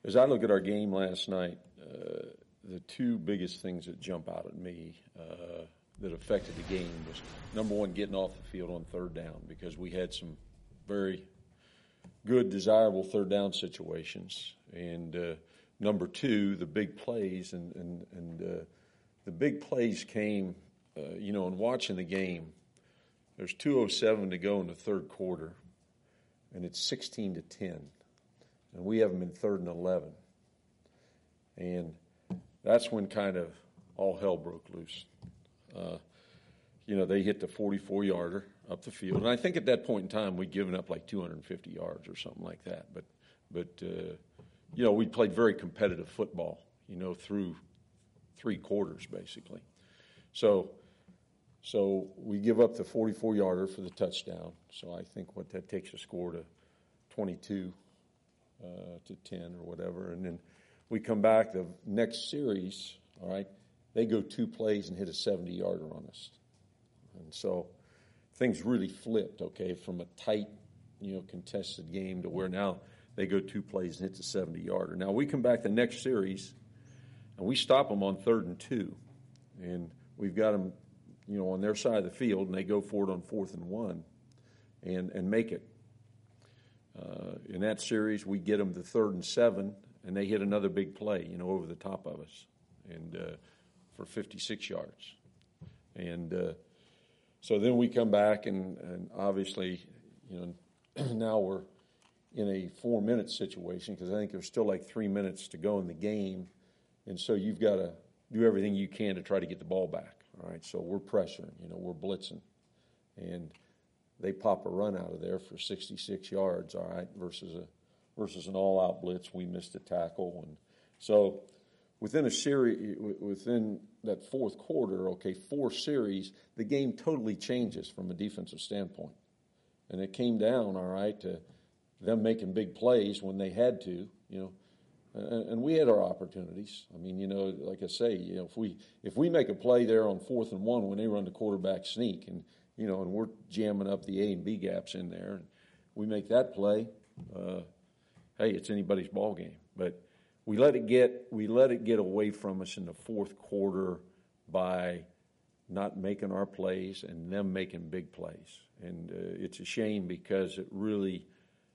As I look at our game last night, the two biggest things that jump out at me that affected the game was, number one, getting off the field on third down, because we had some very good, desirable third down situations. And number two, the big plays. And the big plays came, in watching the game. There's 2:07 to go in the third quarter, and it's 16-10. And we have them in 3rd and 11. And that's when kind of all hell broke loose. They hit the 44-yarder up the field. And I think at that point in time, we'd given up like 250 yards or something like that. But we played very competitive football, through 3 quarters, basically. So we give up the 44-yarder for the touchdown. So I think what that takes the score to 22 to 10 or whatever. And then we come back the next series, all right, they go 2 plays and hit a 70-yarder on us. And so things really flipped, okay, from a tight, contested game to where now they go 2 plays and hit the 70-yarder. Now we come back the next series and we stop them on 3rd and 2. And we've got them, on their side of the field, and they go for it on 4th and 1 and make it. In that series, we get them to 3rd and 7, and they hit another big play, over the top of us, and for 56 yards. And so then we come back, and obviously, now we're in a 4-minute situation, because I think there's still like 3 minutes to go in the game, and so you've got to do everything you can to try to get the ball back. All right, so we're pressuring, we're blitzing, and they pop a run out of there for 66 yards, all right, versus an all-out blitz. We missed a tackle. And so within a series, within that fourth quarter, 4 series, the game totally changes from a defensive standpoint. And it came down, all right, to them making big plays when they had to, and we had our opportunities. I mean, like I say, if we make a play there on 4th and 1 when they run the quarterback sneak, and and we're jamming up the A and B gaps in there, and we make that play, hey, it's anybody's ball game. But we let it get away from us in the fourth quarter by not making our plays and them making big plays. And it's a shame, because it really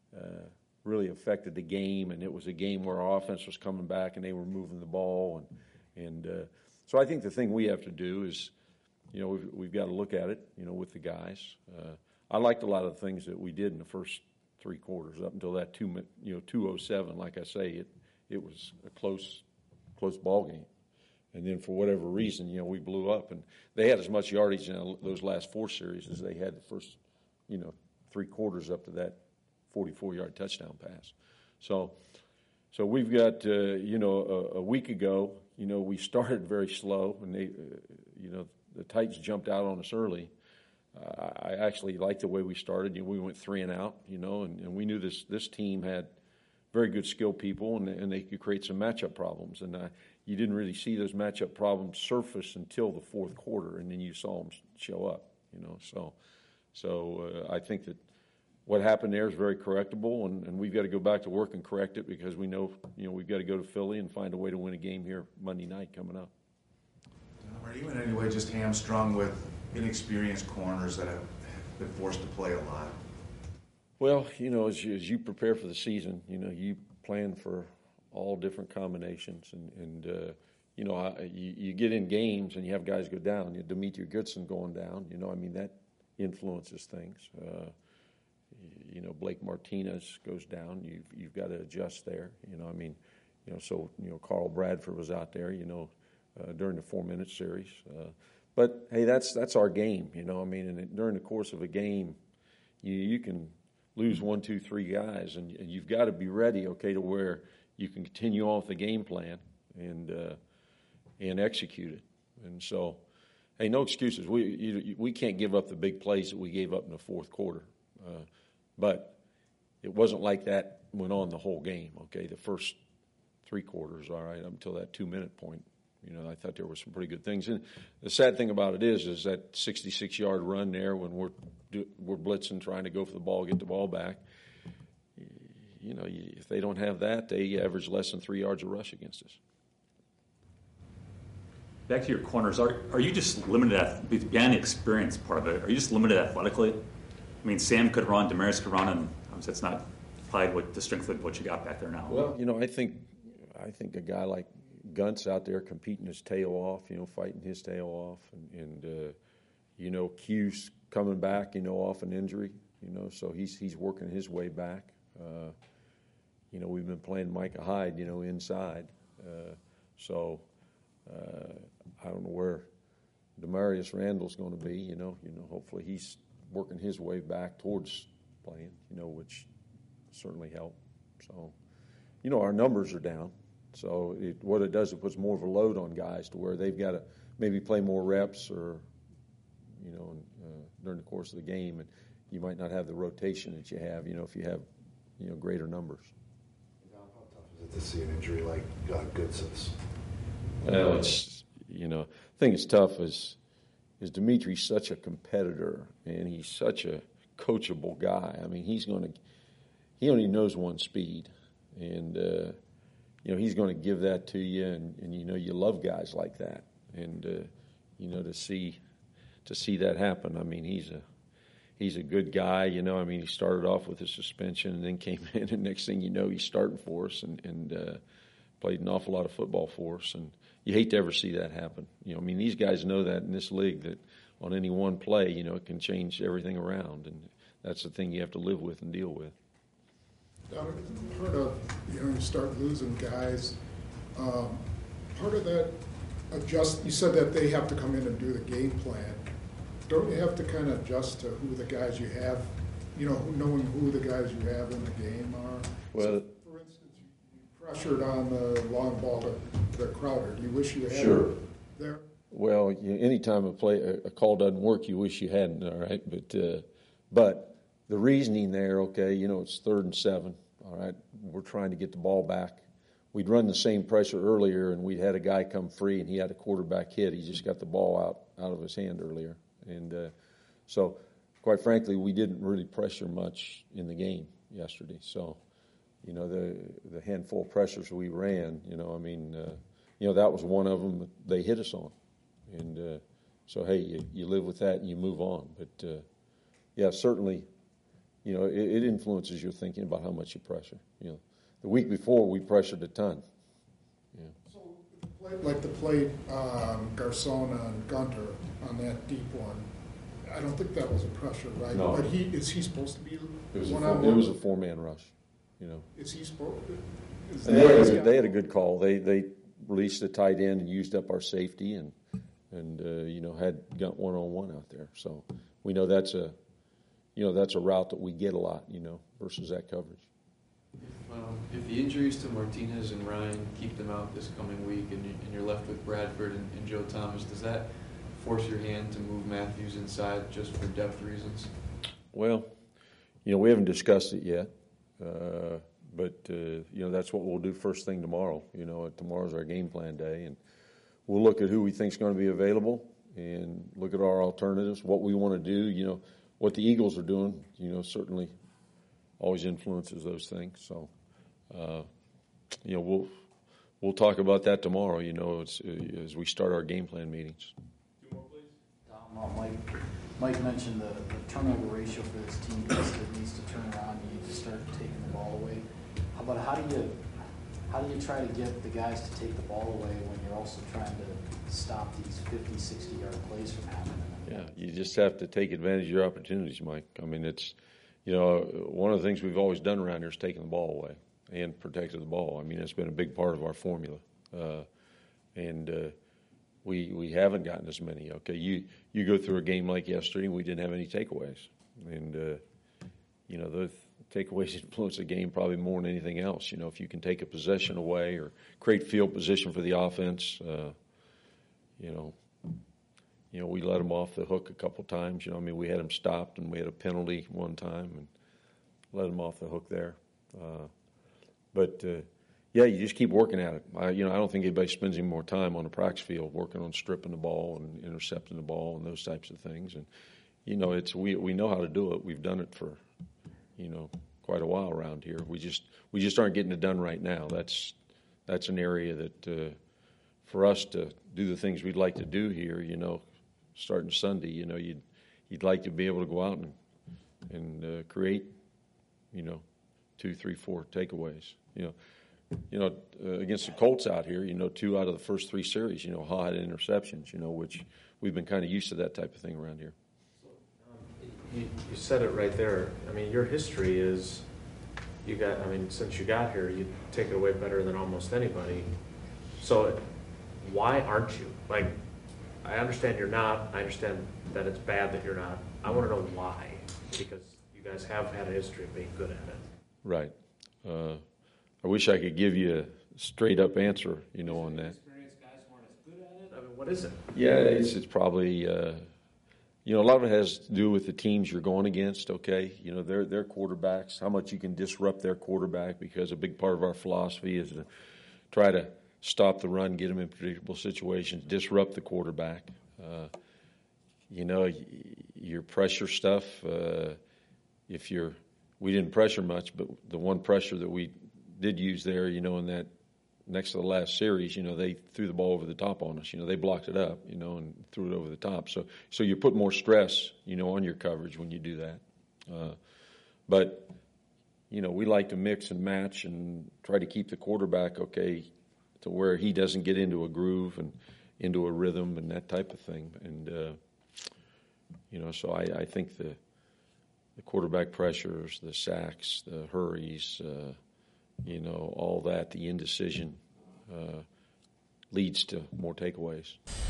affected the game, and it was a game where our offense was coming back and they were moving the ball. And so I think the thing we have to do is, we've got to look at it, with the guys. I liked a lot of the things that we did in the first 3 quarters up until that 2:07. Like I say, it was a close ball game. And then for whatever reason, we blew up. And they had as much yardage in those last 4 series as they had the first, 3 quarters up to that 44-yard touchdown pass. So we've got, a week ago, we started very slow, and they, the Titans jumped out on us early. I actually liked the way we started. We went 3 and out, and we knew this team had very good skilled people, and they could create some matchup problems. And you didn't really see those matchup problems surface until the fourth quarter, and then you saw them show up, So I think that what happened there is very correctable, and we've got to go back to work and correct it, because we know, we've got to go to Philly and find a way to win a game here Monday night coming up. Are you in any way just hamstrung with inexperienced corners that have been forced to play a lot? Well, as you prepare for the season, you plan for all different combinations, and you get in games and you have guys go down. Demetri Goodson going down, that influences things. Blake Martinez goes down. You've got to adjust there. So Carl Bradford was out there, during the 4-minute series. But hey, that's our game, and during the course of a game, you can lose 1, 2, 3 guys, and you've got to be ready, to where you can continue on with the game plan and execute it. And so, hey, no excuses. We can't give up the big plays that we gave up in the fourth quarter. But it wasn't like that went on the whole game, the first 3 quarters, all right, up until that 2-minute point. I thought there were some pretty good things. And the sad thing about it is that 66-yard run there when we're blitzing, trying to go for the ball, get the ball back. if they don't have that, they average less than 3 yards a rush against us. Back to your corners, are you just limited beyond the experience part of it? Are you just limited athletically? I mean, Sam could run, Demarius could run, and that's not applied with the strength of what you got back there now. Well, I think a guy like Gunt's out there competing his tail off, fighting his tail off, and Q's coming back, off an injury, so he's working his way back. We've been playing Micah Hyde, inside, so. I don't know where Demarius Randall's going to be. Hopefully he's working his way back towards playing. Which certainly helped. So, our numbers are down. So what it does, it puts more of a load on guys to where they've got to maybe play more reps or, during the course of the game, and you might not have the rotation that you have. If you have, greater numbers. How tough is it to see an injury like Goodson's? Well, it's, I think it's tough is Dimitri's such a competitor and he's such a coachable guy. I mean, he only knows one speed, and he's going to give that to you, and you love guys like that, and to see that happen. I mean, he's a good guy. He started off with a suspension and then came in, and next thing you know, he's starting for us and played an awful lot of football for us, and you hate to ever see that happen. These guys know that in this league, that on any one play, it can change everything around, and that's the thing you have to live with and deal with. Part of, you start losing guys, part of that you said that they have to come in and do the game plan. Don't you have to kind of adjust to who the guys you have, knowing who the guys you have in the game are? Well, so, for instance, you pressured on the long ball to Crowder. Do you wish you had sure. there? Well, anytime a call doesn't work, you wish you hadn't, all right? But the reasoning there, okay, it's 3rd and 7, all right? We're trying to get the ball back. We'd run the same pressure earlier, and we'd had a guy come free, and he had a quarterback hit. He just got the ball out of his hand earlier. And so, quite frankly, we didn't really pressure much in the game yesterday. So, the handful of pressures we ran, that was one of them that they hit us on. And so, hey, you live with that and you move on. But, yeah, certainly, it influences your thinking about how much you pressure. The week before, we pressured a ton. Yeah. So, like the play Garcon and Gunter on that deep one, I don't think that was a pressure, right? No. But is he supposed to be It was one-on-one? It was a 4-man rush, Is he supposed to? They had a good call. They released the tight end and used up our safety and had got one-on-one out there. So we know that's a route that we get a lot, versus that coverage. If the injuries to Martinez and Ryan keep them out this coming week and you're left with Bradford and Joe Thomas, does that force your hand to move Matthews inside just for depth reasons? Well, we haven't discussed it yet, but that's what we'll do first thing tomorrow. Tomorrow's our game plan day, and we'll look at who we think is going to be available and look at our alternatives, what we want to do. What the Eagles are doing, certainly always influences those things. So, we'll talk about that tomorrow. As we start our game plan meetings. Mike mentioned the turnover ratio for this team needs to turn around. You need to start taking the ball away. How do you try to get the guys to take the ball away when you're also trying to stop these 50, 60-yard plays from happening? Yeah, you just have to take advantage of your opportunities, Mike. I mean, it's one of the things we've always done around here is taking the ball away and protected the ball. I mean, it's been a big part of our formula, and we haven't gotten as many. Okay, you go through a game like yesterday, and we didn't have any takeaways, and those takeaways influence the game probably more than anything else. If you can take a possession away or create field position for the offense, we let them off the hook a couple times. We had them stopped, and we had a penalty one time, and let them off the hook there. Yeah, you just keep working at it. I don't think anybody spends any more time on the practice field working on stripping the ball and intercepting the ball and those types of things. And we know how to do it. We've done it for quite a while around here. We just aren't getting it done right now. That's an area that for us to do the things we'd like to do here, starting Sunday, you'd like to be able to go out and create, 2, 3, 4 takeaways. Against the Colts out here, 2 out of the first 3 series, Ha had interceptions, which we've been kind of used to that type of thing around here. You said it right there. I mean, your history is, since you got here, you take it away better than almost anybody. So why aren't you? Like, I understand you're not. I understand that it's bad that you're not. I want to know why, because you guys have had a history of being good at it. Right. I wish I could give you a straight-up answer, on that. Experienced guys weren't as good at it? I mean, what is it? Yeah, it's probably, a lot of it has to do with the teams you're going against, okay? Their quarterbacks, how much you can disrupt their quarterback, because a big part of our philosophy is to try to stop the run, get them in predictable situations, disrupt the quarterback. Your pressure stuff, we didn't pressure much, but the one pressure that we did use there, in that next to the last series, they threw the ball over the top on us. They blocked it up, and threw it over the top. So you put more stress, on your coverage when you do that. But we like to mix and match and try to keep the quarterback okay to where he doesn't get into a groove and into a rhythm and that type of thing. And so I think the quarterback pressures, the sacks, the hurries, all that, the indecision leads to more takeaways.